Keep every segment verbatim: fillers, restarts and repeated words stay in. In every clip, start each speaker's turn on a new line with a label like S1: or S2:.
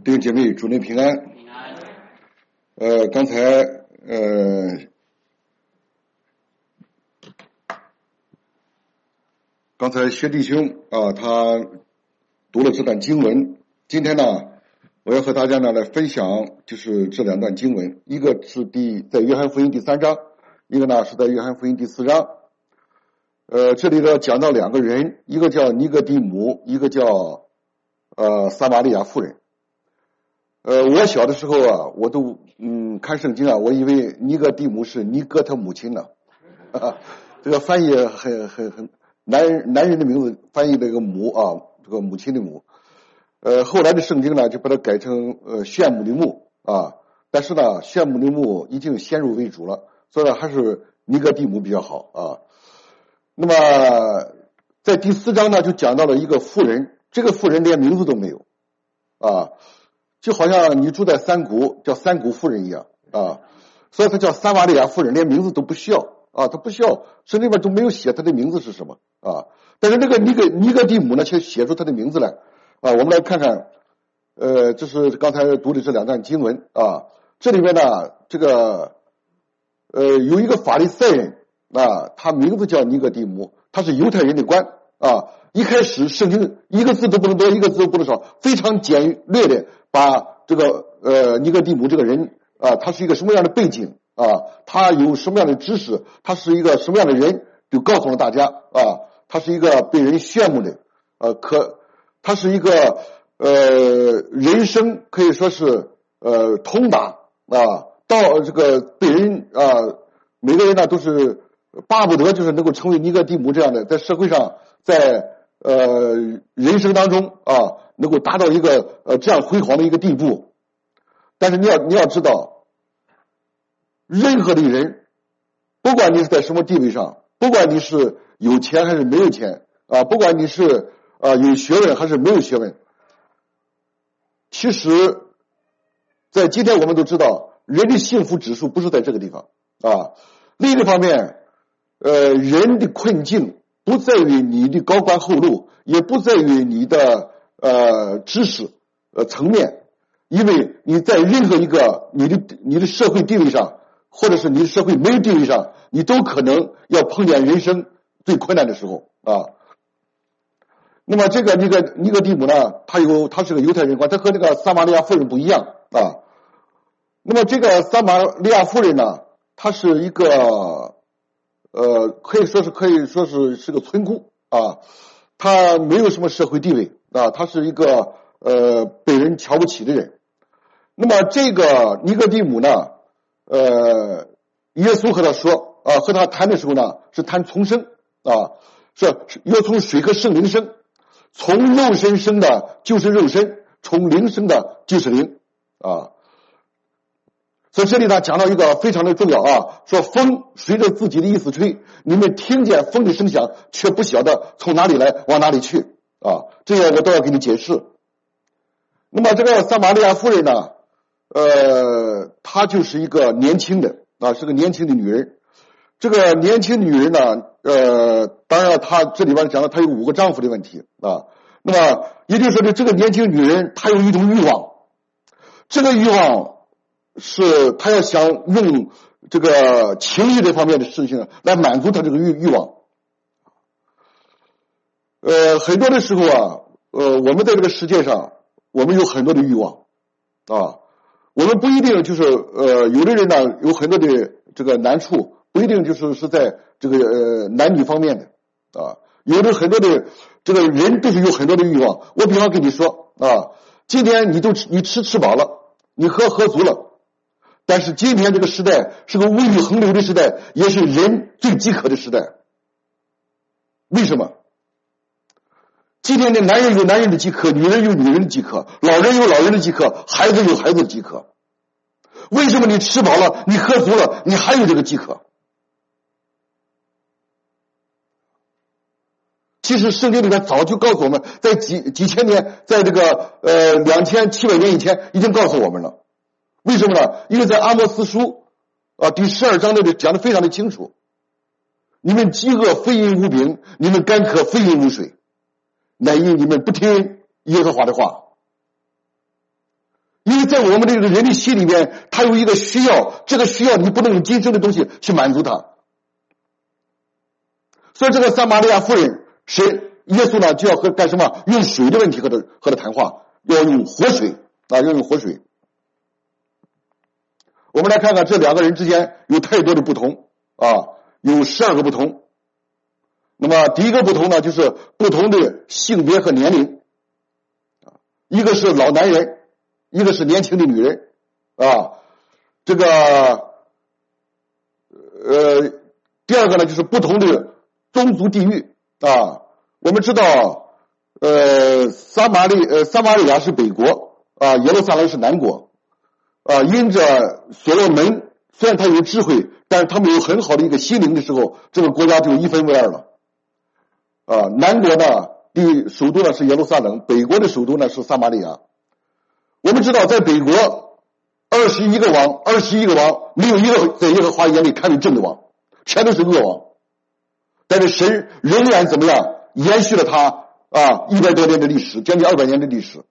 S1: 弟兄姐妹，主内平安。
S2: 平安。
S1: 呃，刚才呃，刚才薛弟兄啊，他读了这段经文。今天呢，我要和大家呢来分享，就是这两段经文，一个是第在约翰福音第三章，一个呢是在约翰福音第四章。呃，这里呢讲到两个人，一个叫尼哥底母，一个叫呃撒玛利亚妇人。呃，我小的时候啊，我都嗯看圣经啊，我以为尼哥底母是尼哥他母亲呢，啊，这个翻译很很很男人男人的名字翻译这个母啊，这个母亲的母。呃，后来的圣经呢就把它改成呃炫母的母啊，但是呢炫母的母已经先入为主了，所以呢还是尼哥底母比较好啊。那么在第四章呢就讲到了一个妇人，这个妇人连名字都没有啊。就好像你住在山谷，叫山谷妇人一样啊，所以他叫撒玛利亚妇人，连名字都不需要啊，他不需要，圣经里面都没有写他的名字是什么啊。但是那个尼哥尼哥底母呢，却写出他的名字来啊。我们来看看，呃，这是刚才读的这两段经文啊。这里面呢，这个呃有一个法利赛人啊，他名字叫尼哥底母，他是犹太人的官啊。一开始圣经一个字都不能多，一个字都不能少，非常简略的把这个呃尼哥底母这个人啊，他是一个什么样的背景啊，他有什么样的知识，他是一个什么样的人，就告诉了大家啊，他是一个被人羡慕的，呃，可他是一个呃人生可以说是呃通达啊，到这个被人啊，每个人呢都是巴不得就是能够成为尼哥底母这样的，在社会上，在呃人生当中啊，能够达到一个呃这样辉煌的一个地步。但是你要你要知道，任何的人，不管你是在什么地位上，不管你是有钱还是没有钱啊，不管你是啊有学问还是没有学问，其实在今天我们都知道，人的幸福指数不是在这个地方啊。另一个方面，呃人的困境不在于你的高官厚禄，也不在于你的呃知识呃层面，因为你在任何一个你的你的社会地位上，或者是你的社会没有地位上，你都可能要碰见人生最困难的时候啊。那么这个尼哥尼哥底母呢，他有他是个犹太人官，他和那个撒玛利亚妇人不一样啊。那么这个撒玛利亚妇人呢，她是一个呃，可以说是可以说是是个村姑啊，他没有什么社会地位啊，他是一个呃被人瞧不起的人。那么这个尼哥底母呢，呃，耶稣和他说啊，和他谈的时候呢，是谈重生啊，是要从水和圣灵生，从肉身生的就是肉身，从灵生的就是灵啊。所以这里呢讲到一个非常的重要啊，说风随着自己的意思吹，你们听见风的声响，却不晓得从哪里来往哪里去啊，这个我都要给你解释。那么这个撒玛利亚妇人呢，呃，她就是一个年轻的啊，是个年轻的女人。这个年轻女人呢，呃，当然她这里边讲了她有五个丈夫的问题啊。那么也就是说呢，这个年轻女人她有一种欲望，这个欲望是他要想用这个情欲这方面的事情来满足他这个欲欲望。呃，很多的时候啊，呃，我们在这个世界上，我们有很多的欲望啊，我们不一定就是呃，有的人呢有很多的这个难处，不一定就是是在这个呃男女方面的啊，有的很多的这个人都是有很多的欲望。我比方跟你说啊，今天你都吃你吃吃饱了，你喝喝足了。但是今天这个时代是个物欲横流的时代，也是人最饥渴的时代。为什么？今天的男人有男人的饥渴，女人有女人的饥渴，老人有老人的饥渴，孩子有孩子的饥渴。为什么你吃饱了，你喝足了，你还有这个饥渴？其实圣经里面早就告诉我们，在几几千年，在这个呃两千七百年以前已经告诉我们了。为什么呢？因为在阿摩司书啊第十二章那里讲的非常的清楚，你们饥饿非因无饼，你们干渴非因无水，乃因你们不听耶和华的话。 在我们的这个人的心里面，他有一个需要，这个需要你不能用今生的东西去满足他。所以这个撒玛利亚妇人，是耶稣呢就要和干什么？用水的问题和他和他谈话，要用活水啊，要用活水。我们来看看这两个人之间有太多的不同啊，有十二个不同。那么第一个不同呢，就是不同的性别和年龄，一个是老男人，一个是年轻的女人啊。这个呃，第二个呢，就是不同的宗族地域啊。我们知道，呃，撒玛利呃撒玛利亚是北国啊，耶路撒冷是南国啊。因着所罗门虽然他有智慧，但是他们有很好的一个心灵的时候，这个国家就一分为二了啊。南国呢的首都呢是耶路撒冷，北国的首都呢是撒玛利亚。我们知道，在北国二十一个王，二十一个王没有一个在耶和华眼里看为正的王，全都是恶王。但是神仍然怎么样？延续了他啊一百多年的历史，将近二百年的历史。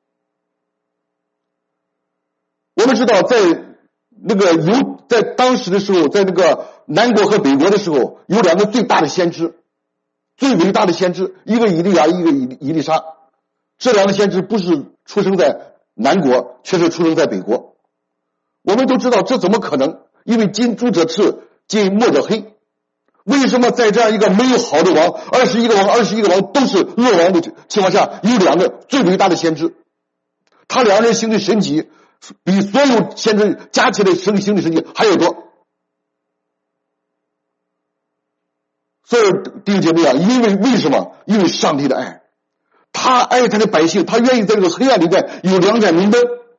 S1: 我们知道，在那个有在当时的时候，在那个南国和北国的时候，有两个最大的先知，最伟大的先知，一个以利亚，一个以以利沙。这两个先知不是出生在南国，却是出生在北国。我们都知道这怎么可能？因为近朱者赤，近墨者黑。为什么在这样一个没有好的王，二十一个王，二十一个王都是恶王的情况下，有两个最伟大的先知，他两人行的神迹，比所有先知加起来行行的神迹还要多。所以弟兄姐妹啊，因为为什么？因为上帝的爱，他爱他的百姓，他愿意在这个黑暗里面有两盏明灯。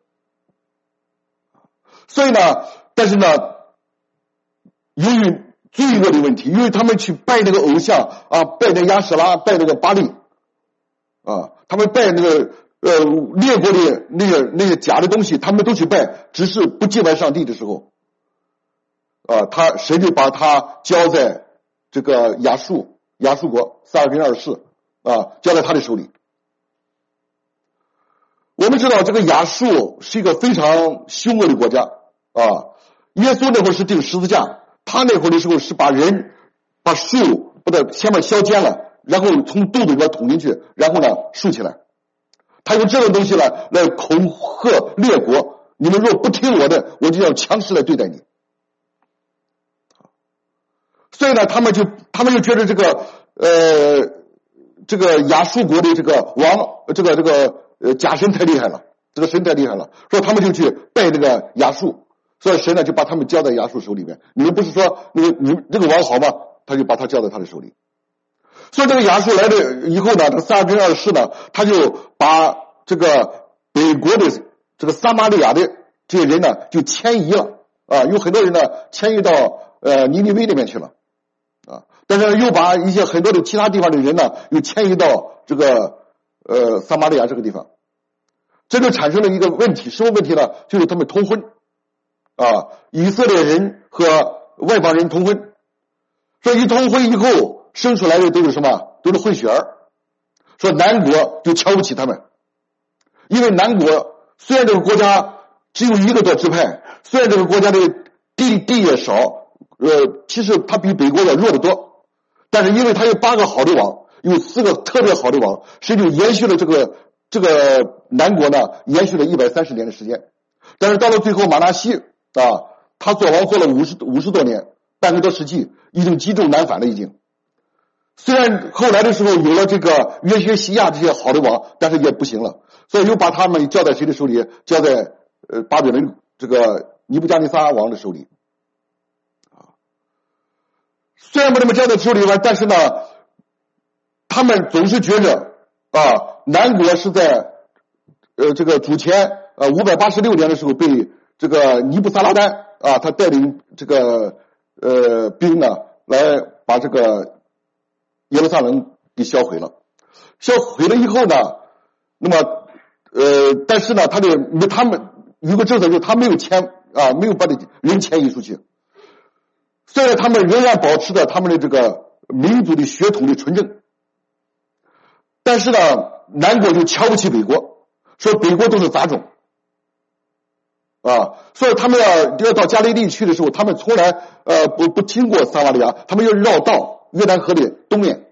S1: 所以呢，但是呢，由于罪恶的问题，因为他们去拜那个偶像啊，拜那亚舍拉，拜那个巴力啊，他们拜那个呃列国的那个那些假的东西，他们都去拜，只是不敬拜上帝的时候啊，他神就把他交在这个亚述亚述国撒尔根二世啊，交在他的手里。我们知道这个亚述是一个非常凶恶的国家啊，耶稣那会儿是钉十字架。他那会儿的时候是把人把树把它先把削尖了，然后从肚子里边捅进去，然后呢竖起来。他用这种东西呢来恐吓列国，你们若不听我的，我就要强势来对待你。所以呢，他们就他们就觉得这个呃这个亚述国的这个王这个这个呃假神太厉害了，这个神太厉害了，说他们就去拜这个亚述。所以神呢就把他们交在亚述手里面。你们不是说那个你们这个王好吗？他就把他交在他的手里。所以这个亚述来了以后呢，这个撒尔根二世呢，他就把这个北国的这个撒玛利亚的这些人呢就迁移了啊，有很多人呢迁移到呃尼尼微那边去了啊，但是又把一些很多的其他地方的人呢又迁移到这个呃撒玛利亚这个地方。这就产生了一个问题，什么问题呢？就是他们通婚。啊，以色列人和外邦人通婚，说一通婚以后生出来的都是什么？都是混血儿。说南国就瞧不起他们，因为南国虽然这个国家只有一个多支派，虽然这个国家的地地也少，呃，其实它比北国要弱得多，但是因为它有八个好的王，有四个特别好的王，所以就延续了这个这个南国呢，延续了一百三十年的时间。但是到了最后，马拿西啊，他做王做了五十五十多年，半个多世纪，已经积重难返了。已经，虽然后来的时候有了这个约薛西亚这些好的王，但是也不行了，所以又把他们交在谁的手里？交在呃巴比伦这个尼布加尼撒王的手里。啊，虽然把他们交在手里边，但是呢，他们总是觉着啊，南国是在呃这个主前呃五百八十六年的时候被这个尼布撒拉丹啊，他带领这个呃兵呢，来把这个耶路撒冷给销毁了。销毁了以后呢，那么呃，但是呢，他的他们有个政策，就是他没有迁啊，没有把这人迁移出去。虽然他们仍然保持着他们的这个民族的血统的纯正，但是呢，南国就瞧不起北国，说北国都是杂种。 啊，所以他们要要到加利利去的时候，他们从来呃不不经过撒玛利亚，他们要绕道约旦河的东面。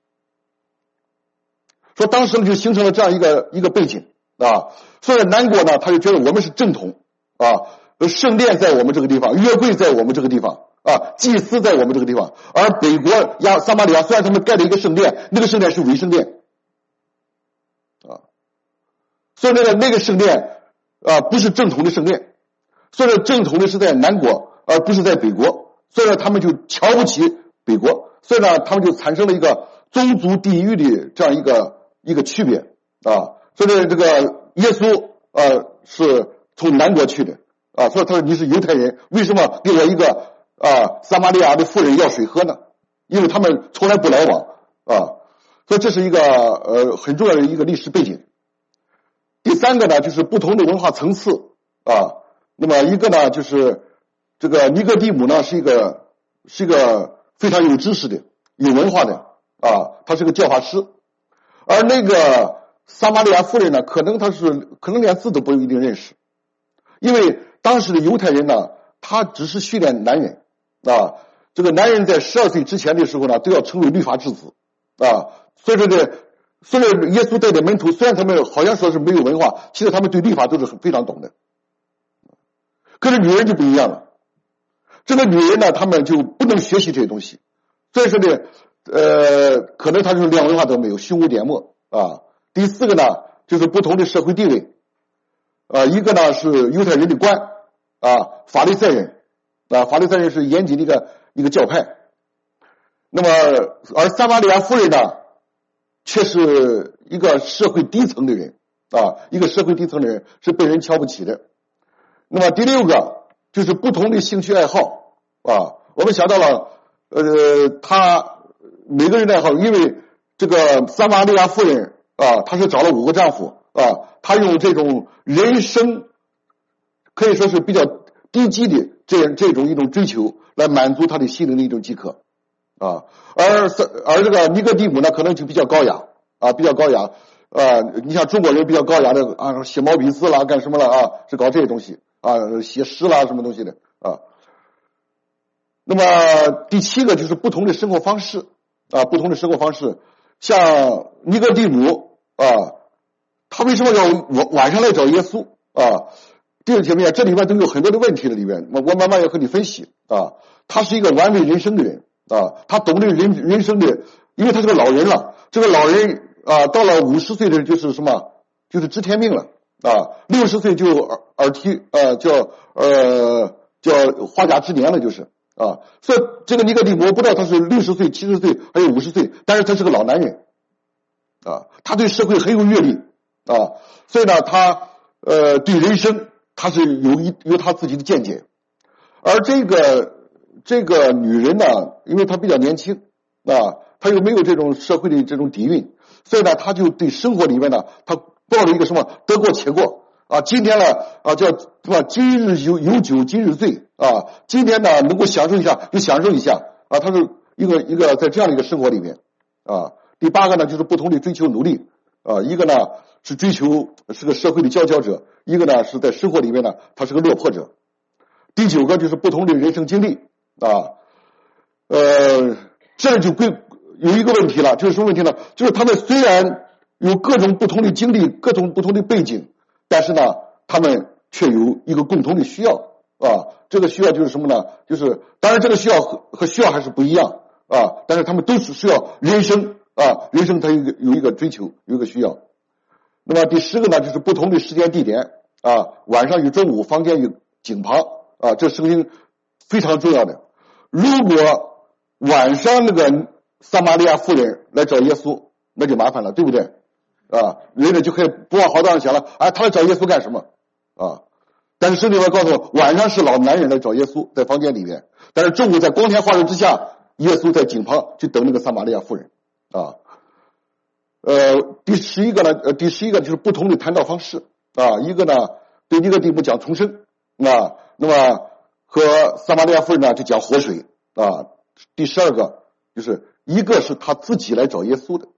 S1: 说当时就形成了这样一个一个背景啊，所以南国呢，他就觉得我们是正统啊，圣殿在我们这个地方，约柜在我们这个地方啊，祭司在我们这个地方，而北国亚撒玛利亚虽然他们盖了一个圣殿，那个圣殿是伪圣殿啊，所以那个那个圣殿啊不是正统的圣殿，所以说正统的是在南国，而不是在北国，所以说他们就瞧不起北国，所以呢他们就产生了一个宗族地域的这样一个一个区别啊，所以这个耶稣呃是从南国去的啊，所以他说你是犹太人，为什么给我一个啊撒玛利亚的妇人要水喝呢？因为他们从来不来往啊，所以这是一个呃很重要的一个历史背景。第三个呢，就是不同的文化层次啊，那么一个呢就是这个尼哥底母呢是一个是一个非常有知识的有文化的啊，他是个教法师。而那个撒玛利亚妇人呢，可能他是可能连字都不一定认识，因为当时的犹太人呢，他只是训练男人啊，这个男人在十二岁之前的时候呢，都要成为律法之子啊。所以说呢，虽然耶稣带的门徒，虽然他们好像说是没有文化，其实他们对律法都是非常懂的。可是女人就不一样了，这个女人呢，他们就不能学习这些东西，所以说呢。呃，可能他就是连文化都没有，胸无点墨啊。第四个呢，就是不同的社会地位，啊，一个呢是犹太人的官啊，法利赛人啊，法利赛人是严谨的一个一个教派。那么，而撒玛利亚妇人呢，却是一个社会低层的人啊，一个社会低层的人是被人瞧不起的。那么第六个就是不同的兴趣爱好啊，我们想到了，呃，他。每个人的爱好，因为这个撒玛利亚妇人啊，她是找了五个丈夫啊，她用这种人生可以说是比较低级的这样这种一种追求来满足她的心灵的一种饥渴啊，而而这个尼哥底母呢，可能就比较高雅啊，比较高雅啊，你像中国人比较高雅的啊，写毛笔字啦，干什么了啊，是搞这些东西啊，写诗啦什么东西的啊。那么第七个就是不同的生活方式。啊，不同的生活方式，像尼哥底母啊，他为什么要晚晚上来找耶稣啊？弟兄姐妹，这里面都有很多的问题的里面，我我慢慢要和你分析啊。他是一个玩味人生的人啊，他懂得人人生的，因为他是个老人了，这个老人啊，到了五十岁的就是什么，就是知天命了啊，六十岁就耳耳啼呃叫呃叫花甲之年了，就是。啊，所以这个尼哥底母，我不知道他是六十岁、七十岁还有五十岁，但是他是个老男人，啊，他对社会很有阅历，啊，所以呢，他呃对人生他是有一有他自己的见解，而这个这个女人呢，因为她比较年轻，啊，她又没有这种社会的这种底蕴，所以呢，她就对生活里面呢，她抱着一个什么得过且过。啊，今天呢，啊，叫是吧？今日有有酒今日醉啊！今天呢，能够享受一下就享受一下啊！他是一个一个在这样的一个生活里面啊。第八个呢，就是不同的追求努力啊，一个呢是追求是个社会的佼佼者，一个呢是在生活里面呢他是个落魄者。第九个就是不同的人生经历啊，呃，这就归有一个问题了，就是什么问题呢？就是他们虽然有各种不同的经历，各种不同的背景。但是呢，他们却有一个共同的需要啊，这个需要就是什么呢？就是当然这个需要和和需要还是不一样啊，但是他们都是需要人生啊，人生它有一个有一个追求，有一个需要。那么第十个呢，就是不同的时间地点啊，晚上与中午，房间与井旁啊，这圣经非常重要的。如果晚上那个撒玛利亚妇人来找耶稣，那就麻烦了，对不对？啊，人家就可以不往好当想了，哎，他来找耶稣干什么？啊，但是圣经上告诉我，晚上是老男人来找耶稣，在房间里面，但是中午在光天化日之下，耶稣在井旁去等那个撒玛利亚妇人。啊，呃，第十一个呢，呃，第十一个就是不同的谈道方式啊，一个呢对尼哥底母讲重生啊，那么和撒玛利亚妇人呢就讲活水啊。第十二个就是一个是他自己来找耶稣的。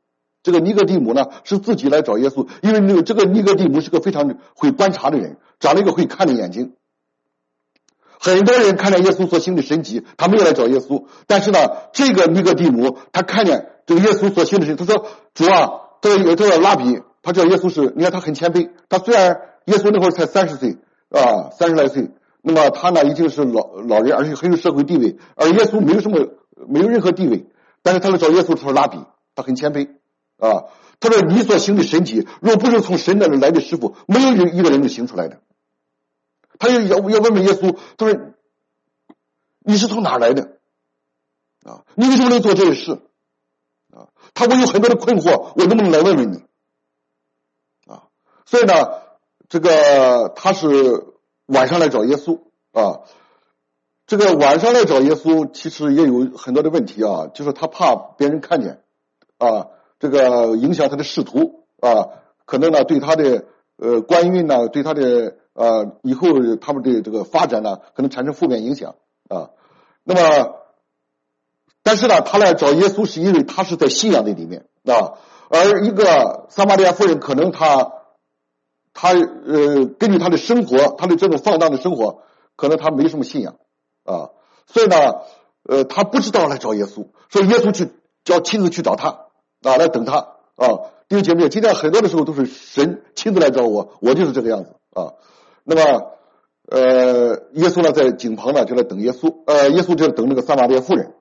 S1: 这个尼哥底母呢是自己来找耶稣，因为那个这个尼哥底母是个非常会观察的人，长了一个会看的眼睛。很多人看见耶稣所行的神迹，他没有来找耶稣，但是呢，这个尼哥底母他看见这个耶稣所行的神迹，他说主啊，这个这个拉比，他知道耶稣是，你看他很谦卑，他虽然耶稣那会儿才三十岁啊，三十来岁，那么他呢已经是老老人，而且很有社会地位，而耶稣没有什么没有任何地位，但是他来找耶稣说拉比，他很谦卑啊。他说你所行的神迹，若不是从神那里来的师傅，没有一个人能行出来的。他要要问问耶稣，他说你是从哪儿来的啊？你为什么能做这些事啊？他会有很多的困惑，我能不能来问问你啊？所以呢，这个他是晚上来找耶稣啊。这个晚上来找耶稣，其实也有很多的问题啊，就是他怕别人看见啊，这个影响他的仕途啊，可能呢对他的呃官运呢，对他的呃以后他们的这个发展呢，可能产生负面影响啊。那么，但是呢，他来找耶稣是因为他是在信仰的里面啊，而一个撒玛利亚妇人可能他他呃根据他的生活，他的这种放荡的生活，可能他没什么信仰啊，所以呢，呃，他不知道来找耶稣，所以耶稣去叫亲自去找他啊，来等他啊。弟兄姐妹，今天很多的时候都是神亲自来找我，我就是这个样子啊。那么，呃，耶稣呢在井旁呢就来等耶稣，呃，耶稣就等那个撒玛利亚妇人。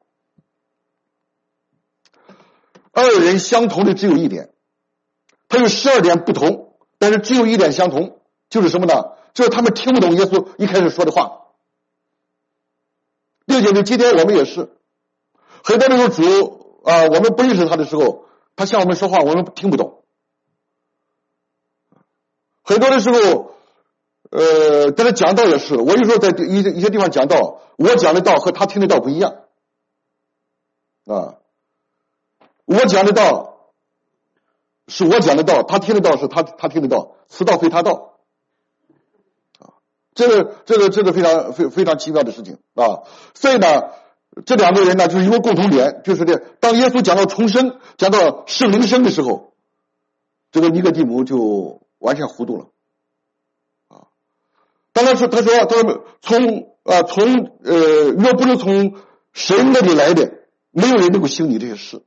S1: 二人相同的只有一点，他有十二点不同，但是只有一点相同，就是什么呢？就是他们听不懂耶稣一开始说的话。弟兄姐妹，今天我们也是，很多的时候主啊、呃，我们不认识他的时候，他向我们说话，我们听不懂。很多的时候，呃，在这讲道也是，我有时候在一些一些地方讲道，我讲的道和他听的道不一样啊。我讲的道是我讲的道，他听的道是他他听的道，此道非他道啊。这个这个这个非常非非常奇妙的事情啊。所以呢，这两个人呢就是有个共同点，就是这当耶稣讲到重生，讲到圣灵生的时候，这个尼哥底母就完全糊涂了啊。当然是他说他说从啊从呃若不是从神那里来的，没有人能够行你这些事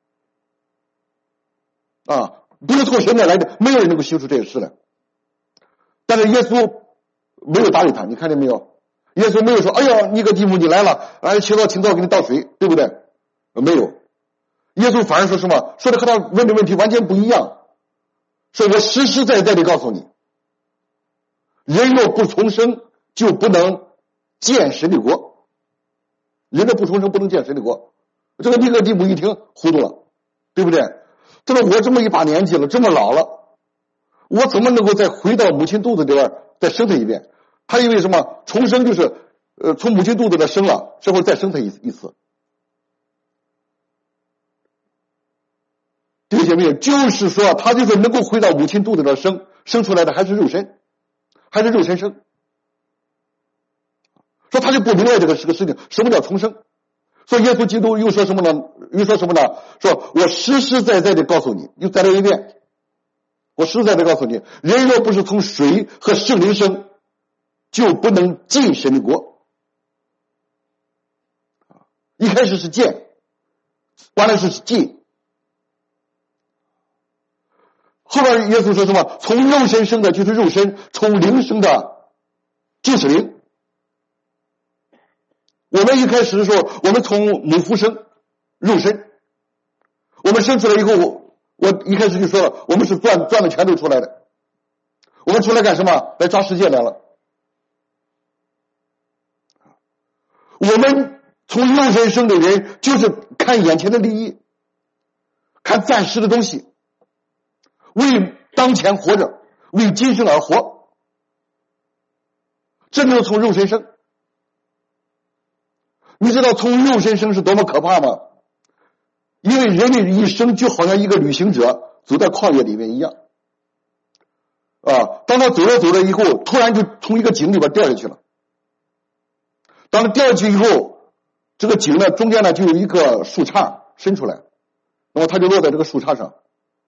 S1: 啊，不是从神那来的，没有人能够行出这些事来。但是耶稣没有搭理他，你看见没有？耶稣没有说哎呀尼哥底母你来了，哎请到请到给你倒水，对不对？没有。耶稣反而说什么？说的和他问的问题完全不一样，说我实实在在的告诉你，人若不重生就不能见神的国，人若不重生不能见神的国。这个尼哥底母一听糊涂了，对不对？这个我这么一把年纪了，这么老了，我怎么能够再回到母亲肚子里边再生他一遍？他以为什么重生就是呃从母亲肚子里生了之后再生他一一次。弟兄姐妹，就是说他就是能够回到母亲肚子里生，生出来的还是肉身，还是肉身生。说他就不明白这个是个事情，什么叫重生？所以耶稣基督又说什么呢？又说什么呢？说我实实在在的告诉你，又再来一遍，我实实在在告诉你，人若不是从水和圣灵生，就不能进神的国。一开始是见，完了是进，后边耶稣说什么？从肉身生的就是肉身，从灵生的就是灵。我们一开始的时候，我们从母腹生肉身，我们生出来以后，我我一开始就说了，我们是赚赚的钱都出来的，我们出来干什么？来抓世界来了。我们从肉身生的人，就是看眼前的利益，看暂时的东西，为当前活着，为今生而活，这就是从肉身生。你知道从肉身生是多么可怕吗？因为人的一生就好像一个旅行者走在旷野里面一样啊，当他走着走着以后，突然就从一个井里边掉下去了。当他掉下去以后，这个井呢中间呢就有一个树杈伸出来，那么他就落在这个树杈上。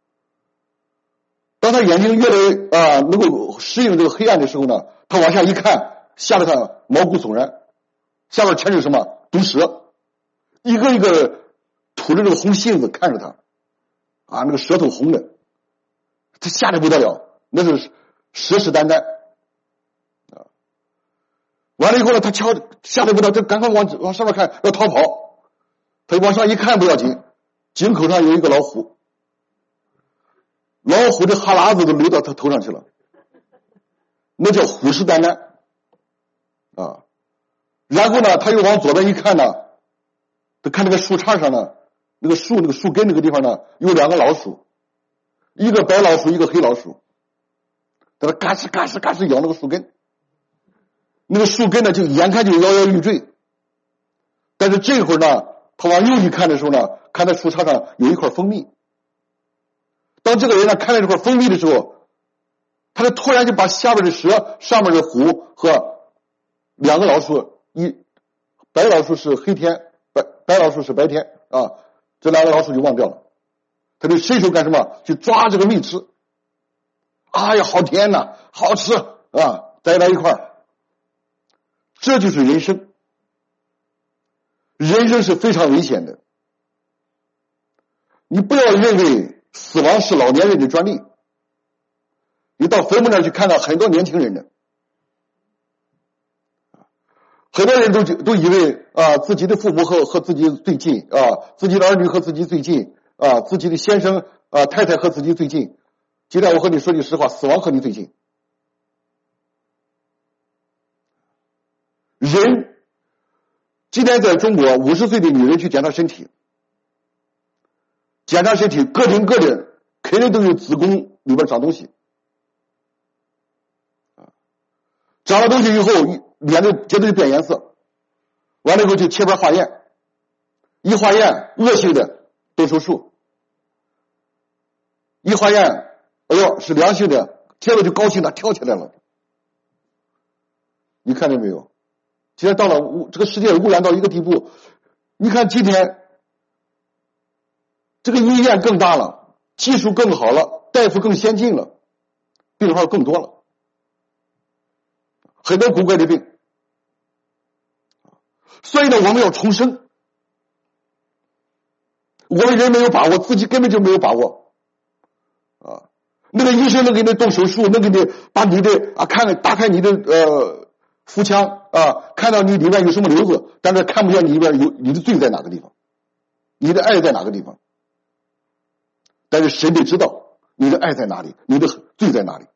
S1: 当他眼睛越来啊、呃、能够适应这个黑暗的时候呢，他往下一看，吓得他毛骨悚然，下边全是什么毒蛇，一个一个吐着这个红信子看着他，啊，那个舌头红的，他吓得不得了，那是蛇屎眈眈啊。完了以后呢，他瞧吓得不得了，就赶快往往上面看，要逃跑。他往上一看不要紧，井口上有一个老虎。老虎的哈喇子都流到他头上去了，那叫虎视眈眈啊。然后呢，他又往左边一看呢，他看那个树杈上呢，那个树那个树根那个地方呢，有两个老鼠，一个白老鼠，一个黑老鼠，在那嘎吱嘎吱嘎吱咬那个树根，那个树根呢就眼看就摇摇欲坠。但是这会儿呢，他往右一看的时候呢，看到树杈上有一块蜂蜜。当这个人呢看到这块蜂蜜的时候，他就突然就把下边的蛇、上面的虎和两个老鼠，一白老鼠是黑天，白白老鼠是白天啊，这两个老鼠就忘掉了。他就伸手干什么？去抓这个蜜吃。哎呀，好甜呐，好吃啊，栽在一块儿。这就是人生，人生是非常危险的。你不要认为死亡是老年人的专利，你到坟墓那儿去看到很多年轻人的，很多人都都以为啊自己的父母和和自己最近啊，自己的儿女和自己最近啊，自己的先生啊太太和自己最近。今天我和你说句实话，死亡和你最近。人今天在中国，五十岁的女人去检查身体。检查身体，个顶个的肯定都有子宫里边长东西，长了东西以后，脸就绝对变颜色，完了以后就切片化验，一化验恶性的动手术，一化验，哎呦是良性的，接着就高兴的跳起来了。你看见没有？今天到了这个世界污染到一个地步，你看今天。这个医院更大了，技术更好了，大夫更先进了，病号更多了，很多古怪的病。所以呢，我们要重生。我们人没有把握，自己根本就没有把握啊。那个医生能给你动手术，能给你把你的啊看打开你的呃腹腔啊，看到你里面有什么瘤子，但是看不见你里面有你的罪在哪个地方，你的爱在哪个地方。但是神得知道你的爱在哪里，你的罪在哪里。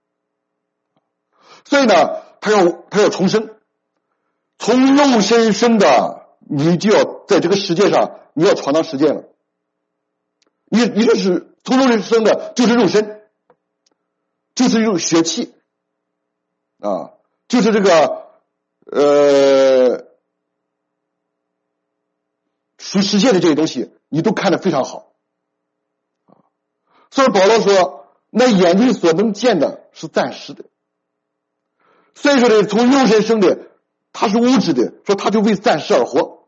S1: 所以呢，他要他要重生，从肉身生的，你就要在这个世界上，你要闯荡世界了。你你就是从肉身生的，就是肉身，就是用血气啊，就是这个呃属世界的这些东西，你都看得非常好。所以保罗说，那眼睛所能见的是暂时的。所以说呢，从肉身生的，他是物质的，说他就为暂时而活。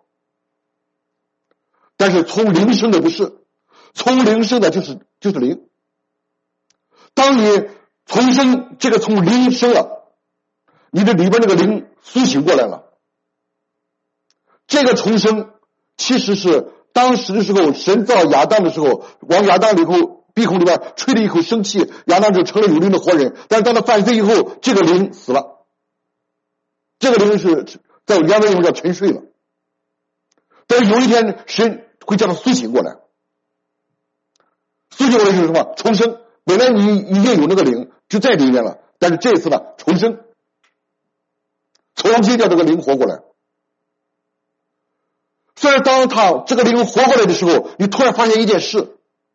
S1: 但是从灵生的不是，从灵生的就是就是灵。当你重生，这个从灵生了，你的里边那个灵苏醒过来了。这个重生其实是当时的时候，神造亚当的时候，往亚当里头鼻孔里边吹了一口生气，亚当就成了有灵的活人。但是当他犯罪以后，这个灵死了，这个灵是在原文里面叫沉睡了。但是有一天神会叫他苏醒过来，苏醒过来就是什么？重生。本来你已经有那个灵就在里面了，但是这一次呢，重生，重新叫这个灵活过来。所以当他这个灵活过来的时候，你突然发现一件事。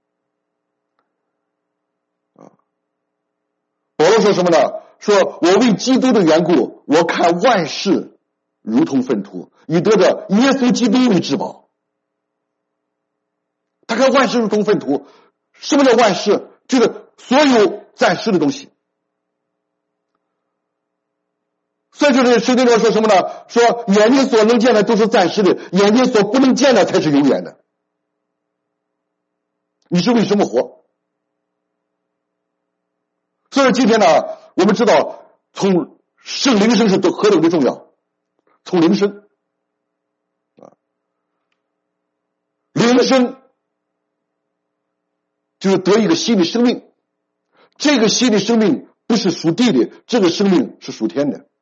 S1: 保罗说什么呢？说我为基督的缘故，我看万事如同粪土，以得着耶稣基督为至宝。他看万事如同粪土，什么叫万事？就是所有暂时的东西。所以这里圣经里说什么呢？说眼睛所能见的都是暂时的，眼睛所不能见的才是永远的。你是为什么活？ 所以今天呢，我们知道从圣灵生是何等的重要，从灵生啊，灵生就是得一个新的生命，这个新的生命不是属地的，这个生命是属天的。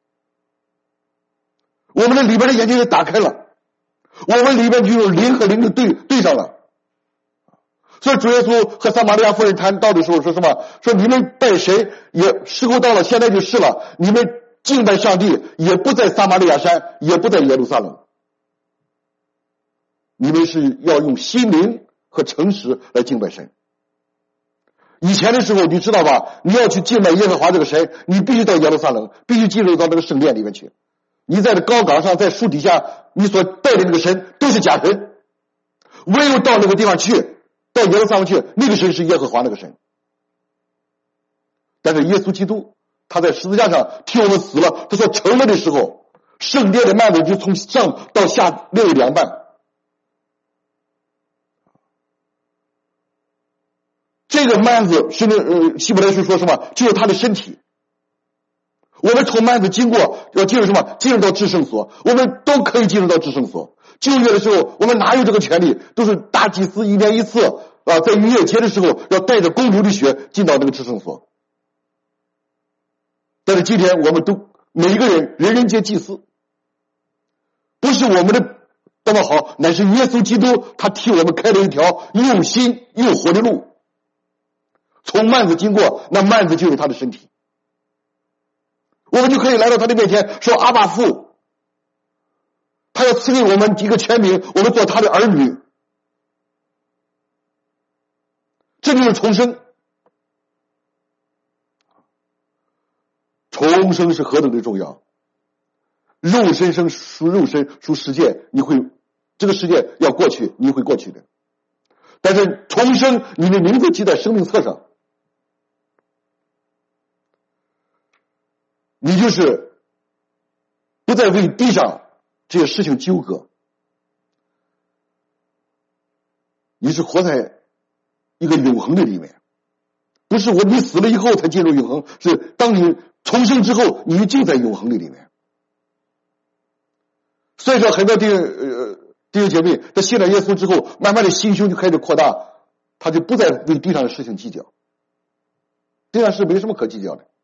S1: 我们的里边的眼睛就打开了，我们里边就有灵和灵的对对上了。所以主耶稣和撒玛利亚妇人谈到的时候说什么？说你们拜谁也时候到了，现在就是了，你们敬拜上帝也不在撒玛利亚山，也不在耶路撒冷，你们是要用心灵和诚实来敬拜神。以前的时候你知道吧，你要去敬拜耶和华这个神，你必须到耶路撒冷，必须进入到那个圣殿里面去。你在这高岗上，在树底下，你所拜的那个神都是假神，唯有到那个地方去，到耶路撒冷去，那个神是耶和华那个神。但是耶稣基督他在十字架上替我们死了，他说成了的时候，圣殿的幔子就从上到下裂为两半。这个幔子是那呃希伯来书说什么？就是他的身体。我们从幔子经过，要进入什么？进入到至圣所，我们都可以进入到至圣所。旧约的时候，我们哪有这个权利？都是大祭司一年一次啊，在逾越节的时候要带着公牛的血进到这个至圣所。但是今天我们都每一个人人人皆祭司，不是我们的多么好，乃是耶稣基督他替我们开了一条又新又活的路。从幔子经过，那幔子就是他的身体。我们就可以来到他的面前说阿爸父，他要赐给我们一个权柄，我们做他的儿女。这就是重生。重生是何等的重要。肉身生属肉身属世界，你会这个世界要过去，你会过去的。但是重生，你的名字记在生命册上，你就是不再为地上这些事情纠葛，你是活在一个永恒的里面。不是我你死了以后才进入永恒，是当你重生之后，你就在永恒的里面。所以说很多弟呃弟兄姐妹在信了耶稣之后，慢慢的心胸就开始扩大，他就不再为地上的事情计较，地上事没什么可计较的。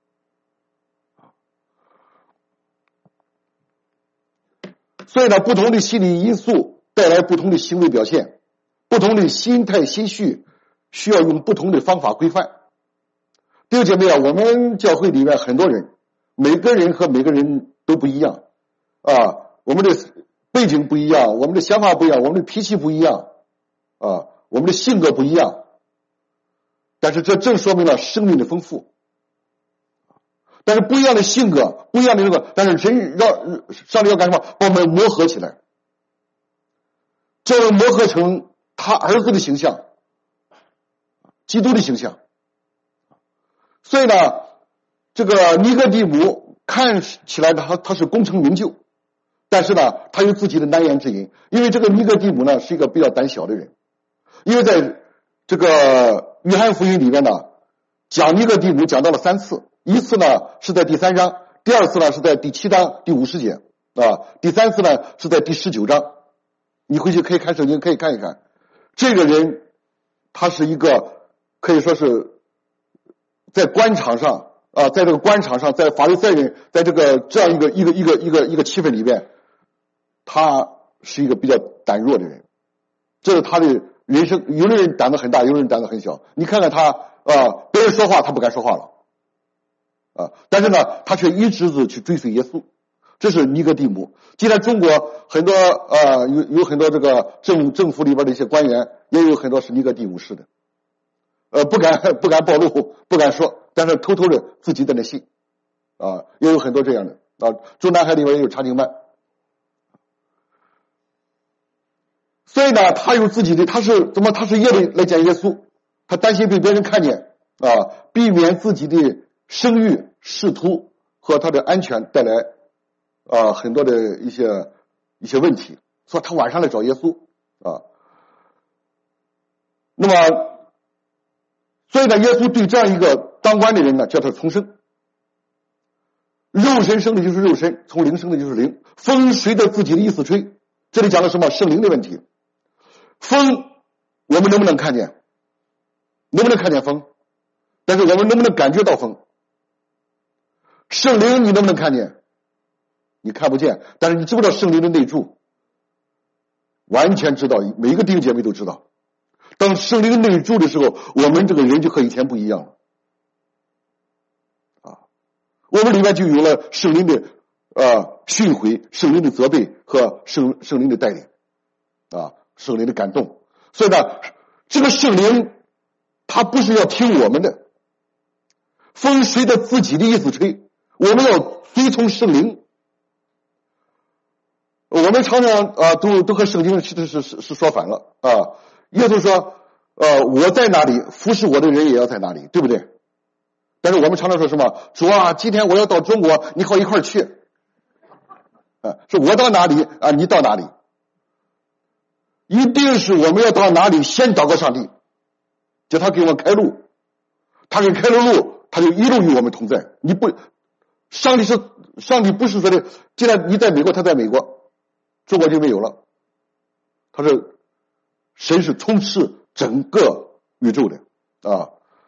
S1: 所以呢，不同的心理因素带来不同的行为表现，不同的心态心绪需要用不同的方法规范。弟兄姐妹啊，我们教会里面很多人，每个人和每个人都不一样啊，我们的背景不一样，我们的想法不一样，我们的脾气不一样啊，我们的性格不一样，但是这正说明了生命的丰富。但是不一样的性格，不一样的这个，但是神让上帝要干什么？把我们磨合起来，这样磨合成他儿子的形象，基督的形象。所以呢，这个尼哥底母看起来他他是功成名就，但是呢，他有自己的难言之隐，因为这个尼哥底母呢是一个比较胆小的人，因为在这个约翰福音里面呢，讲尼哥底母讲到了三次。一次呢是在第三章，第二次呢是在第七章第五十节啊，第三次呢是在第十九章。你回去可以看圣经，可以看一看。这个人他是一个可以说是在官场上啊，在这个官场上，在法利赛人，在这个这样一个一个一个一个一个气氛里面，他是一个比较胆弱的人。这是他的人生，有的人胆子很大，有的人胆子很小。你看看他啊，别人说话他不敢说话了。啊，但是呢，他却一直子去追随耶稣，这是尼哥底母。既然中国很多呃有有很多这个政政府里边的一些官员，也有很多是尼哥底母式的，呃，不敢不敢暴露，不敢说，但是偷偷的自己在那信，啊，也有很多这样的啊。中南海里边也有查经班，所以呢，他有自己的，他是怎么？他是夜里来见耶稣，他担心被别人看见啊，避免自己的声誉、仕途和他的安全带来啊、呃、很多的一些一些问题，所以他晚上来找耶稣啊。那么，所以呢，耶稣对这样一个当官的人呢，叫他从生。肉身生的就是肉身，从灵生的就是灵。风随着自己的意思吹，这里讲的什么？圣灵的问题。风我们能不能看见？能不能看见风？但是我们能不能感觉到风？圣灵你能不能看见？你看不见，但是你知不知道圣灵的内住？完全知道，每一个弟兄姐妹都知道。当圣灵内住的时候，我们这个人就和以前不一样了。啊，我们里面就有了圣灵的呃训诲、圣灵的责备和圣圣灵的带领，啊，圣灵的感动。所以呢，这个圣灵他不是要听我们的，风随着自己的意思吹，我们要随从圣灵。我们常常啊，都都和圣经其实是是是说反了啊。耶稣说，呃，我在哪里，服侍我的人也要在哪里，对不对？但是我们常常说什么？主啊，今天我要到中国，你和我一块儿去。啊，是我到哪里啊，你到哪里？一定是我们要到哪里，先祷告上帝，叫他给我们开路。他给开了路，他就一路与我们同在。你不，上帝是上帝不是说的，既然你在美国，他在美国。中国就没有了，他是神是充斥整个宇宙的啊。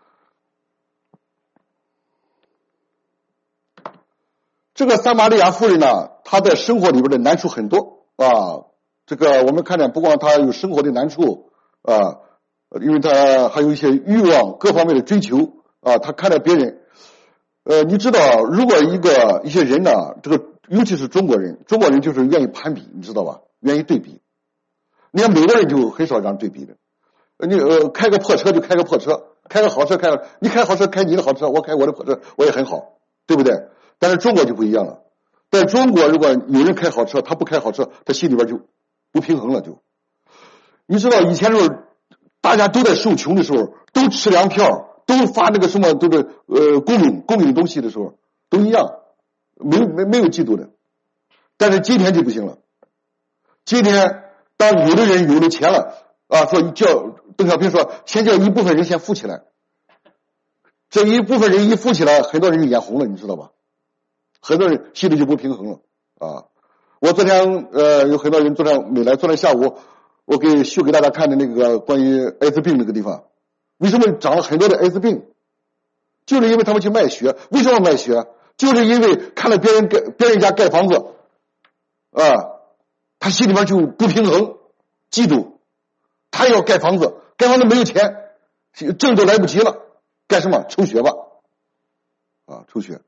S1: 这个撒玛利亚妇人呢，她在生活里边的难处很多啊。这个我们看见，不光她有生活的难处啊，因为她还有一些欲望各方面的追求啊。她看到别人，呃，你知道，如果一个一些人呢，这个。尤其是中国人，中国人就是愿意攀比，你知道吧？愿意对比。你看美国人就很少让对比的。你呃开个破车就开个破车，开个好车开个，你开好车开你的好车，我开我的破车，我也很好，对不对？但是中国就不一样了。在中国，如果有人开好车，他不开好车，他心里边就不平衡了。就你知道以前的时候，大家都在受穷的时候，都吃粮票，都发那个什么，都是呃供应供应东西的时候，都一样。没有没没有嫉妒的，但是今天就不行了。今天当有的人有了钱了啊，说叫邓小平说，先叫一部分人先富起来，这一部分人一富起来，很多人就眼红了，你知道吧？很多人心里就不平衡了啊。我昨天呃有很多人昨天没来，昨天下午我给秀给大家看的那个关于艾滋病那个地方，为什么长了很多的艾滋病？就是因为他们去卖血。为什么卖血？就是因为看了别人盖别人家盖房子，啊，他心里面就不平衡，嫉妒，他要盖房子，盖房子没有钱，挣都来不及了，干什么？抽血吧，啊，抽血，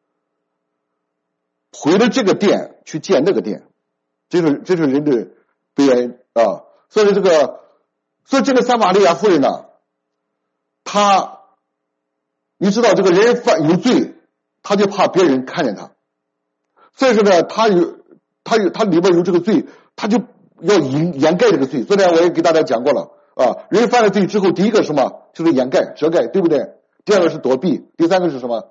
S1: 毁了这个店去建那个店，这是这是人的悲哀啊！所以这个，所以这个撒玛利亚妇人呢，她，你知道这个人犯有罪。他就怕别人看见他，所以说呢，他有他有他里边有这个罪，他就要掩掩盖这个罪。昨天我也给大家讲过了啊，人犯了罪之后，第一个是什么？就是掩盖、遮盖，对不对？第二个是躲避，第三个是什么？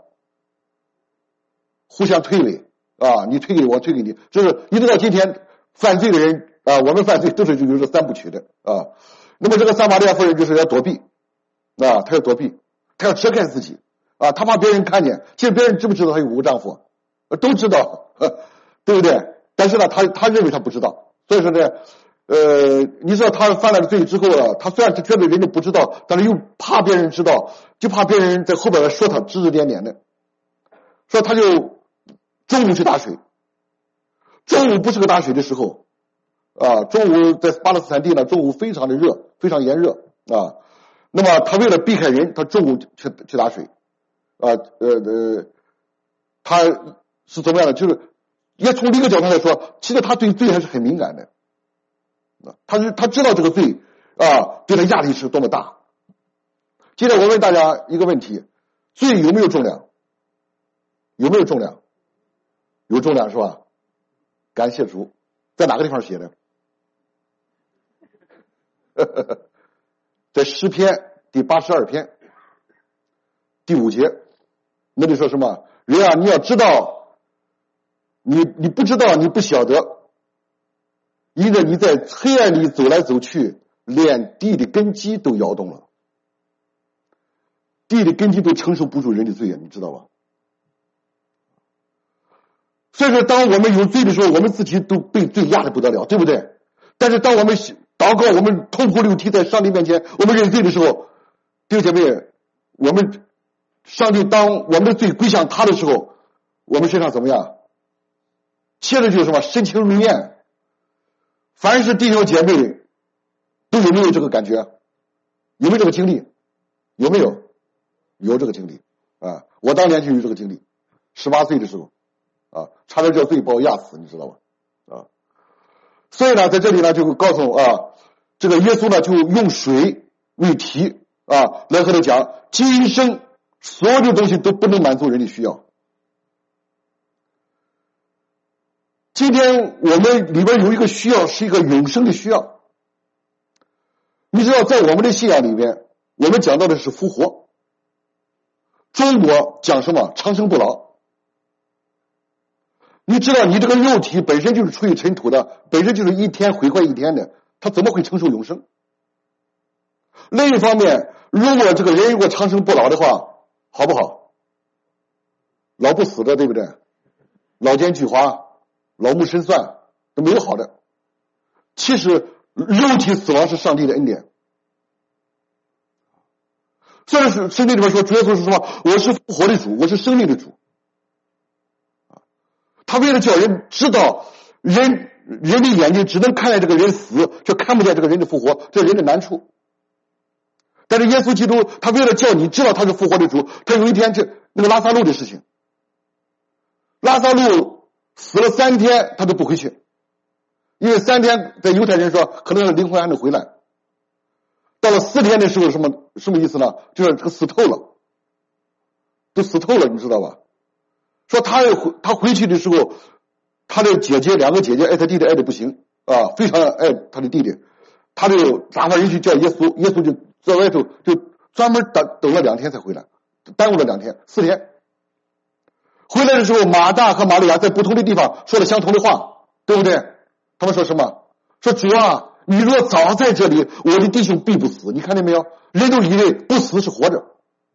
S1: 互相推诿啊，你推给我，推给你，就是一直到今天犯罪的人啊，我们犯罪都是有这三部曲的啊。那么这个撒玛利亚妇人就是要躲避啊，他要躲避，他要遮盖自己。啊，他怕别人看见，其实别人知不知道他有五个丈夫，都知道，对不对？但是呢，他他认为他不知道，所以说呢，呃，你知道他犯了罪之后啊，他虽然觉得人家不知道，但是又怕别人知道，就怕别人在后边说他指指点点的，说他就中午去打水，中午不是个打水的时候，啊，中午在巴勒斯坦地呢，中午非常的热，非常炎热啊，那么他为了避开人，他中午去去打水。啊，呃呃，他是怎么样的？就是也从另一个角度来说，其实他对罪还是很敏感的。啊，他是他知道这个罪啊，对他压力是多么大。接着我问大家一个问题：罪有没有重量？有没有重量？有重量是吧？感谢主，在哪个地方写的？在诗篇第八十二篇第五节。那里说什么？人啊，你要知道，你你不知道，你不晓得，因为你在黑暗里走来走去，连地的根基都摇动了。 地的根基都承受不住人的罪啊，你知道吧？所以说，当我们有罪的时候，我们自己都被罪压得不得了，对不对？但是当我们祷告，我们痛哭流涕在上帝面前，我们认罪的时候，弟兄姐妹，我们上帝当我们的罪归向他的时候，我们身上怎么样？现在就是什么？深情如燕。凡是弟兄姐妹都有没有这个感觉？有没有这个经历？有没有？有这个经历啊！我当年就有这个经历，十八岁的时候啊，差点叫罪把我压死，你知道吧？啊，所以呢，在这里呢就告诉啊，这个耶稣呢就用水为题啊，来和他讲，今生所有的东西都不能满足人的需要。今天我们里边有一个需要，是一个永生的需要。你知道，在我们的信仰里面，我们讲到的是复活。中国讲什么？长生不老。你知道，你这个肉体本身就是出于尘土的，本身就是一天毁坏一天的，它怎么会承受永生？另一方面，如果这个人如果长生不老的话，好不好？老不死的，对不对？老奸巨猾，老谋深算，都没有好的。其实肉体死亡是上帝的恩典。所以是圣经里面说，主耶稣是什么？我是复活的主，我是生命的主。他为了叫人知道人人的眼睛只能看见这个人死，却看不见这个人的复活，这人的难处。但是耶稣基督他为了叫你知道他是复活的主，他有一天这那个拉撒路的事情，拉撒路死了三天他都不回去，因为三天在犹太人说可能灵魂还能回来。到了四天的时候，什么什么意思呢？就是这个死透了，都死透了，你知道吧？说他他回去的时候，他的姐姐两个姐姐爱他弟弟爱的不行啊，非常爱他的弟弟，他就打发人去叫耶稣，耶稣就在外头就专门等等了两天才回来，耽误了两天，四天。回来的时候，马大和玛利亚在不同的地方说了相同的话，对不对？他们说什么？说主啊，你若早在这里，我的弟兄必不死。你看见没有？人都以为不死是活着，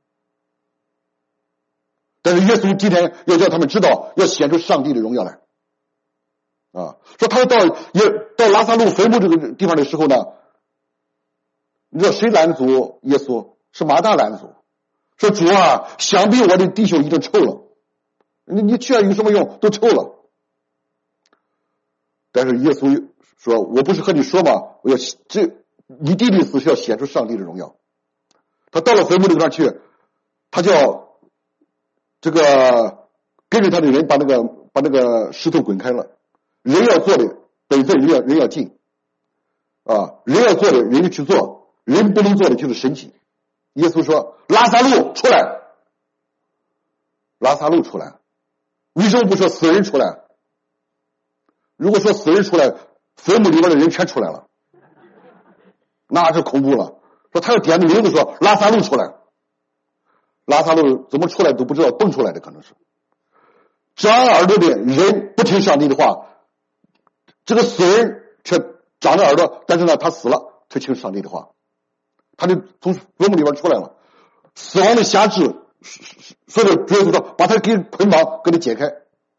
S1: 但是耶稣今天要叫他们知道，要显出上帝的荣耀来啊！说他们到也到拉撒路坟墓这个地方的时候呢，你知道谁拦阻耶稣？是马大拦阻，说主啊，想必我的弟兄已经臭了，你你去有什么用？都臭了。但是耶稣说，我不是和你说吗？我要这你弟弟死是要显出上帝的荣耀。他到了坟墓那边去，他叫这个跟着他的人把那个把那个石头滚开了。人要做的本分，人要人要尽啊，人要做的人就去做，人不能做的就是神迹。耶稣说，拉撒路出来，拉撒路出来，为什么不说死人出来？如果说死人出来，坟墓里面的人全出来了，那就恐怖了。说他要点的名字说拉撒路出来，拉撒路怎么出来都不知道，蹦出来的可能是。长耳朵的人不听上帝的话，这个死人却长着耳朵，但是呢他死了，却听上帝的话，他就从坟墓里边出来了。死亡的辖制，所以主耶稣说把他给捆绑，给他解开。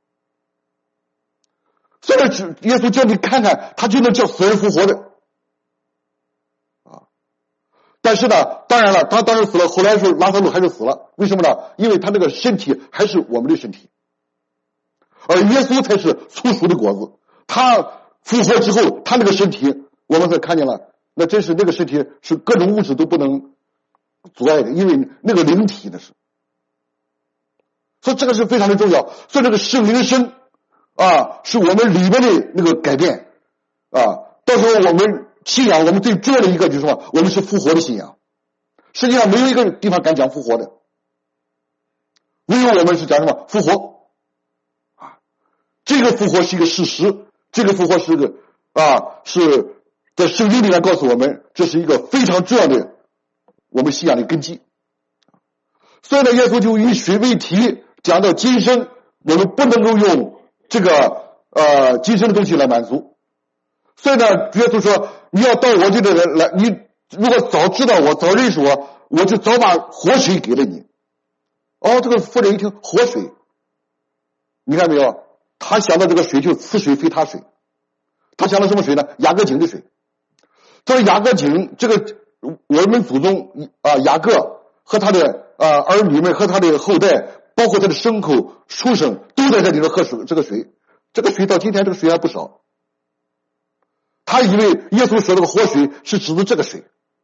S1: 所以耶稣叫你看看，他就能叫死人复活的啊！但是呢，当然了，他当时死了，后来说拉撒路还是死了，为什么呢？因为他那个身体还是我们的身体，而耶稣才是粗熟的果子。他复活之后，他那个身体我们才看见了，那真是那个身体是各种物质都不能阻碍的，因为那个灵体那是。所以这个是非常的重要。所以这个圣灵生啊，是我们里面的那个改变啊。到时候我们信仰，我们最重要的一个就是什么？我们是复活的信仰。实际上没有一个地方敢讲复活的，唯有我们是讲什么？复活啊！这个复活是一个事实，这个复活是一个啊，是在圣经里面告诉我们，这是一个非常重要的我们信仰的根基。所以呢，耶稣就以水为题，讲到今生我们不能够用这个呃今生的东西来满足。所以呢，耶稣说，你要到我这里来，你如果早知道我，早认识我， 我就早把活水给了你。哦，这个妇人一听活水，你看没有？他想到这个水就是此水非他水，他想到什么水呢？雅各井的水。这个雅各井，这个我们祖宗啊雅各和他的啊儿女们和他的后代，包括他的牲口畜生，都在这里头喝水。这个水，这个水到今天这个水还不少。他以为耶稣说这个活水是指的这个水。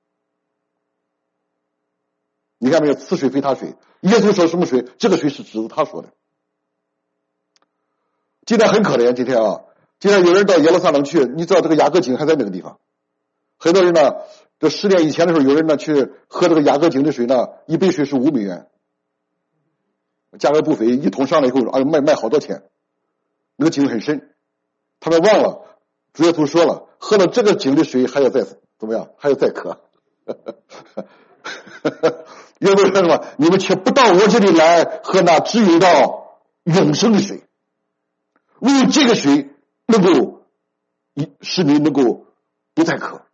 S1: 你看没有？此水非他水。耶稣说什么水？这个水是指的他说的。今天很可怜，今天啊，今天有人到耶路撒冷去，你知道这个雅各井还在那个地方。很多人呢，这十年以前的时候，有人呢去喝这个雅各井的水呢，一杯水是五美元，价格不菲，一桶上来以后，哎，卖卖好多钱。那个井很深，他们忘了，主耶稣说了，喝了这个井的水还要再怎么样？还要再渴。耶稣说什么？你们却不到我这里来喝那只有到永生的水，唯有这个水能够使你能够不再渴。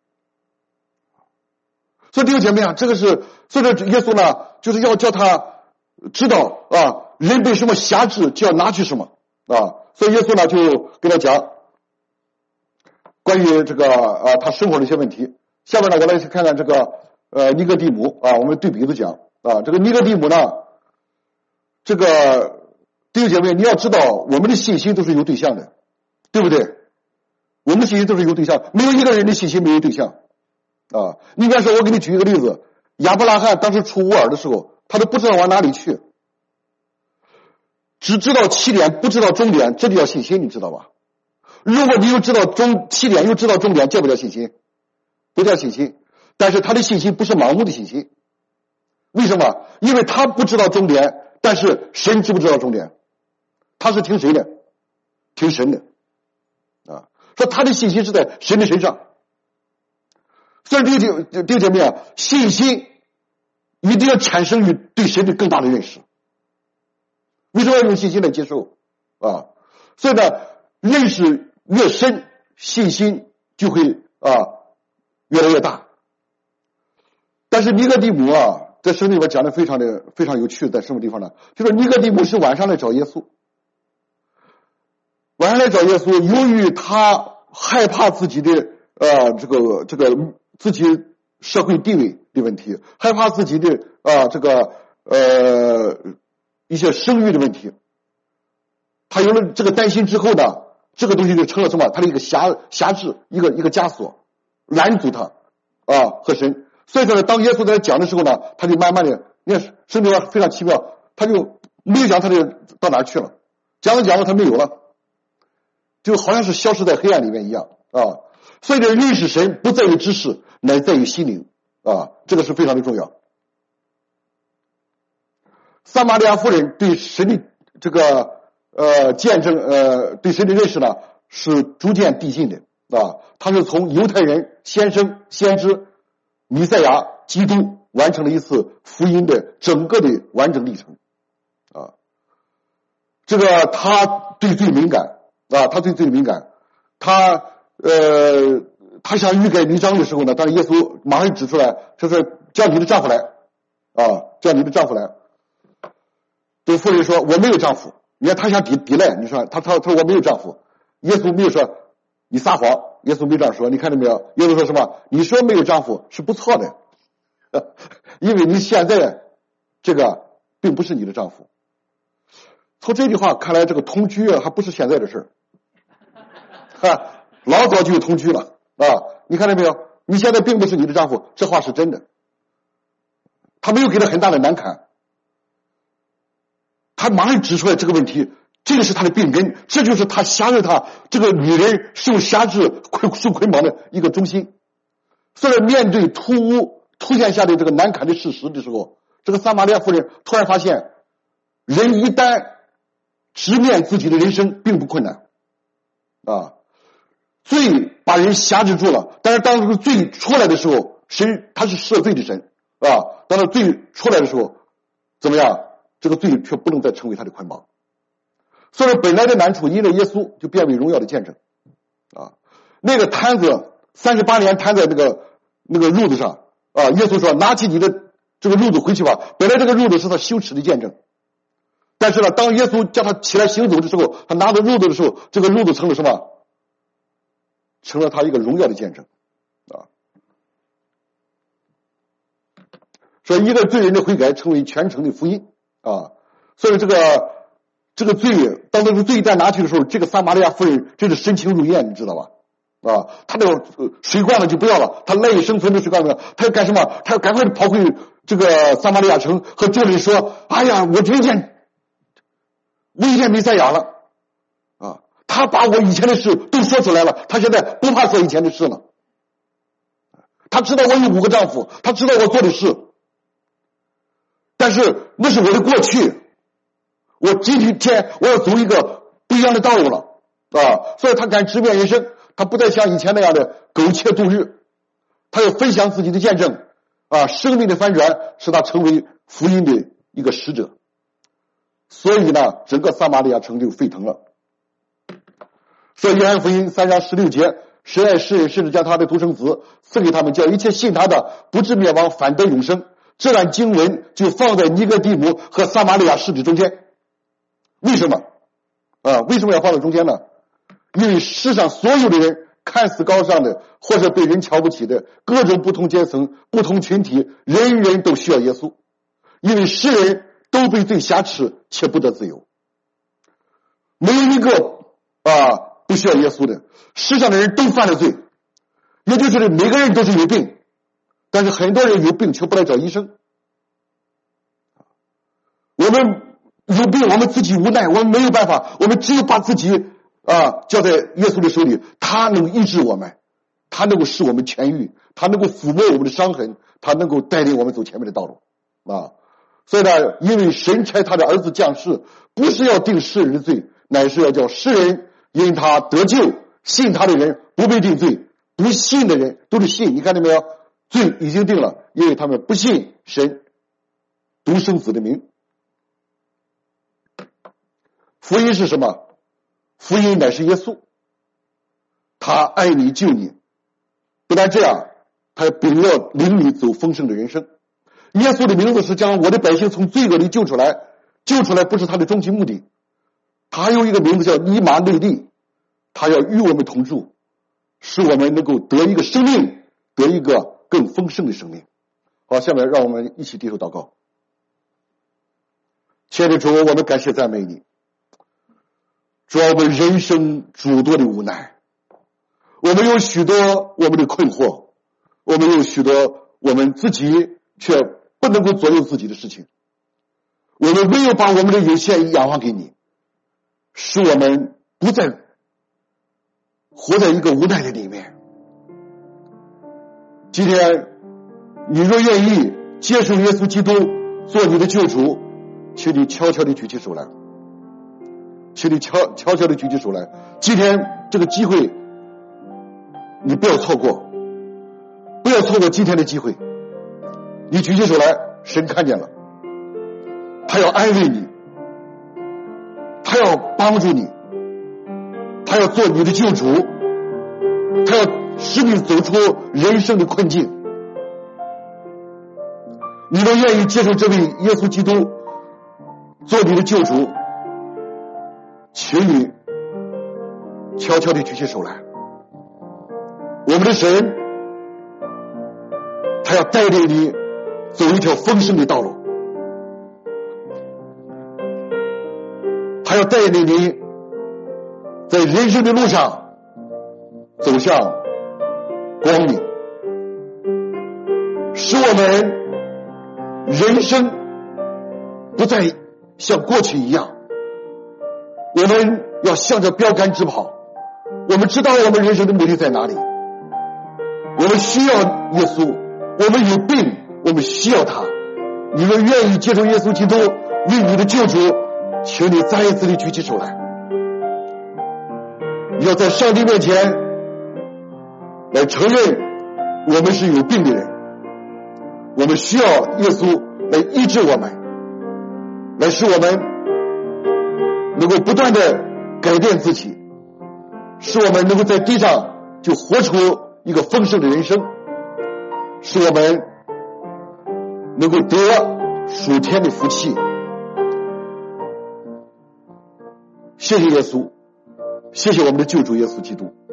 S1: 所以弟兄姐妹啊，这个是，所以说耶稣呢，就是要叫他知道啊，人被什么辖制，就要拿去什么啊。所以耶稣呢就跟他讲关于这个啊他生活的一些问题。下面呢，我来看看这个呃尼哥底母啊，我们对比着讲啊，这个尼哥底母呢，这个弟兄姐妹，你要知道，我们的信心都是有对象的，对不对？我们的信心都是有对象，没有一个人的信心没有对象啊。你比方说，我给你举一个例子，亚伯拉罕当时出乌尔的时候，他都不知道往哪里去，只知道起点，不知道终点，这就叫信心，你知道吧？如果你又知道终起点，又知道终点，叫不叫信心？不叫信心。但是他的信心不是盲目的信心，为什么？因为他不知道终点，但是神知不知道终点？他是听谁的？听神的啊。说他的信心是在神的身上。所以弟兄弟兄姐妹啊，信心一定要产生于对神的更大的认识。为什么要用信心来接受啊？所以呢，认识越深，信心就会啊越来越大。但是尼哥底母啊，在圣经里边讲的非常的非常有趣，在什么地方呢？就是尼哥底母是晚上来找耶稣，晚上来找耶稣，由于他害怕自己的呃这个这个自己社会地位的问题，害怕自己的啊这个呃一些声誉的问题，他有了这个担心之后呢，这个东西就成了什么？他的一个辖辖制，一个一个枷锁，拦阻他啊和神。所以说呢，当耶稣在讲的时候呢，他就慢慢的，你看圣经非常奇妙，他就没有讲他就到哪去了，讲着讲着他没有了，就好像是消失在黑暗里面一样啊。所以这认识神不在于知识，乃在于心灵啊，这个是非常的重要。撒玛利亚妇人对神的这个呃见证呃对神的认识呢是逐渐递进的啊，他是从犹太人先生先知弥赛亚基督完成了一次福音的整个的完整历程啊。这个他对罪敏感啊，他对罪敏感，他呃他想欲盖弥彰的时候呢，但是耶稣马上指出来，就是叫你的丈夫来啊，叫你的丈夫来。这妇人说我没有丈夫，你看他想抵抵赖，你说他他他说我没有丈夫，耶稣没有说你撒谎，耶稣没这样说，你看到没有？耶稣说什么？你说没有丈夫是不错的，因为你现在这个并不是你的丈夫。从这句话看来，这个同居啊还不是现在的事儿，哈，老早就有同居了啊！你看到没有？你现在并不是你的丈夫，这话是真的。他没有给他很大的难堪，他马上指出来这个问题。这个是他的病根，这就是他辖制他这个女人受辖制捆受捆绑的一个中心。所以面对突兀出现下的这个难堪的事实的时候，这个撒玛利亚妇人突然发现，人一旦直面自己的人生并不困难啊，罪把人辖制住了，但是当这个罪出来的时候，神他是赦罪的神啊，当这罪出来的时候，怎么样？这个罪却不能再成为他的捆绑。所以本来的难处因为耶稣就变为荣耀的见证啊。那个摊子三十八年摊在那个那个褥子上啊，耶稣说拿起你的这个褥子回去吧。本来这个褥子是他羞耻的见证，但是呢，当耶稣叫他起来行走的时候，他拿着褥子的时候，这个褥子成了什么？成了他一个荣耀的见证啊！所以一个罪人的悔改成为全城的福音啊！所以这个这个罪，当这个罪再拿去的时候，这个撒玛利亚妇人真是深情如燕，你知道吧？啊，他这个水罐子就不要了，他赖以生存的水罐子，他要干什么？他要赶快跑回这个撒玛利亚城，和众人说：“哎呀，我听见我遇见弥赛亚了。”啊，他把我以前的事都说出来了，他现在不怕说以前的事了。他知道我有五个丈夫，他知道我做的事，但是那是我的过去。我今天我要走一个不一样的道路了啊！所以他敢直面人生，他不再像以前那样的苟且度日，他要分享自己的见证啊！生命的翻转使他成为福音的一个使者。所以呢，整个撒玛利亚城就沸腾了。所以约翰福音三章十六节，神爱世人，甚至将他的独生子赐给他们，叫一切信他的不至灭亡，反得永生。这段经文就放在尼哥底母和撒玛利亚市的中间。为什么啊？为什么要放在中间呢？因为世上所有的人，看似高尚的，或者被人瞧不起的，各种不同阶层、不同群体，人人都需要耶稣。因为世人都被罪挟持，且不得自由，没有一个啊不需要耶稣的。世上的人都犯了罪，也就是每个人都是有病，但是很多人有病却不来找医生。我们有病，我们自己无奈，我们没有办法，我们只有把自己啊交在耶稣的手里，他能医治我们，他能够使我们痊愈，他能够抚摸我们的伤痕，他能够带领我们走前面的道路啊。所以呢，因为神差他的儿子降世，不是要定世人的罪，乃是要叫世人因他得救，信他的人不被定罪，不信的人都是信。你看到没有？罪已经定了，因为他们不信神独生子的名。福音是什么？福音乃是耶稣，他爱你救你，不但这样，他本要领你走丰盛的人生。耶稣的名字是将我的百姓从罪恶里救出来，救出来不是他的终极目的，他还有一个名字叫以马内利，他要与我们同住，使我们能够得一个生命，得一个更丰盛的生命。好，下面让我们一起低头祷告。亲爱的主，我们感谢赞美你。主要我们人生诸多的无奈，我们有许多我们的困惑，我们有许多我们自己却不能够左右自己的事情，我们没有把我们的有限仰望给你，使我们不再活在一个无奈的里面。今天你若愿意接受耶稣基督做你的救主，请你悄悄地举起手来，请你悄悄悄地举起手来。今天这个机会你不要错过，不要错过今天的机会。你举起手来，神看见了，他要安慰你，他要帮助你，他要做你的救主，他要使你走出人生的困境。你若愿意接受这位耶稣基督做你的救主，请你悄悄地举起手来。我们的神，他要带领你走一条丰盛的道路，他要带领你在人生的路上走向光明，使我们人生不再像过去一样。我们要向着标杆直跑，我们知道我们人生的目的在哪里，我们需要耶稣，我们有病，我们需要他。你们愿意接受耶稣基督为你的救主，请你再一次地举起手来。你要在上帝面前来承认我们是有病的人，我们需要耶稣来医治我们，来使我们能够不断的改变自己，使我们能够在地上就活出一个丰盛的人生，使我们能够得属天的福气。谢谢耶稣，谢谢我们的救主耶稣基督。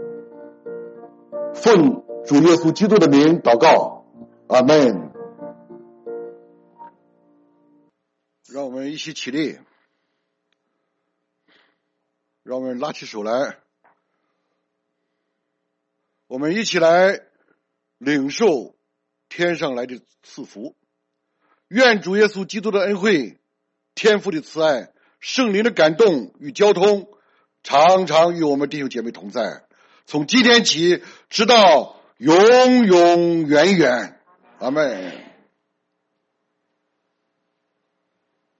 S1: 奉主耶稣基督的名祷告，阿们。让我们一起起立，让我们拉起手来，我们一起来领受天上来的赐福。愿主耶稣基督的恩惠、天父的慈爱、圣灵的感动与交通常常与我们弟兄姐妹同在，从今天起直到永永远远。阿们。